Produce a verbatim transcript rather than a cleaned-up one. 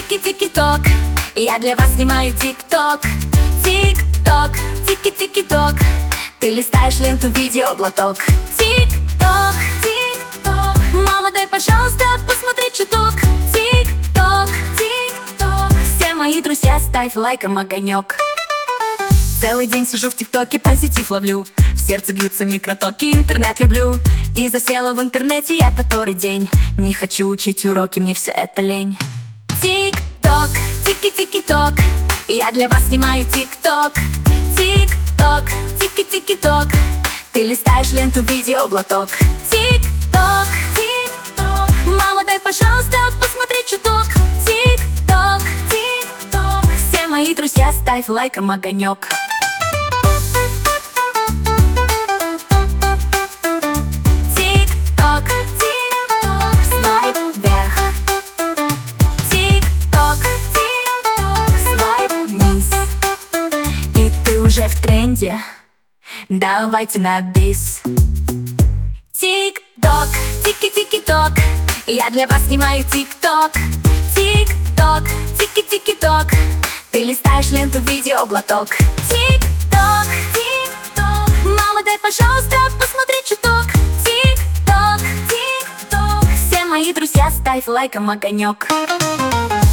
тики-тики-ток, я для вас снимаю тик-ток. Тик-ток, тики-тики-ток, ты листаешь ленту, видео, глоток. Тик-ток, тик-ток, мама, дай, пожалуйста, посмотреть чуток. Тик-ток, тик-ток, все мои друзья, ставь лайком огонек. Целый день сижу в тиктоке, позитив ловлю, в сердце бьются микротоки, интернет люблю. И засела в интернете я который день, не хочу учить уроки, мне все это лень. Тик-ток, тики-тики-ток, я для вас снимаю тик-ток. Тик-ток, тики-тики-ток, ты листаешь ленту, видео, глоток. Тик-ток, тик-ток, мама, дай, пожалуйста, посмотреть чуток. Тик-ток, тик-ток, все мои друзья, ставь лайком огонек. Тик-ток, тик-ток, свайп вверх. Тик-ток, тик-ток, свайп вниз. И ты уже в тренде, давайте на бис. Тик-ток, тики-тики-ток, я для вас снимаю тик-ток. Тик-ток, тики-тики-ток, ты листаешь ленту, видео, глоток. Тик-ток, тик-ток, мама, дай, пожалуйста, посмотреть чуток. Тик-ток, тик-ток, все мои друзья, ставь лайком огонек.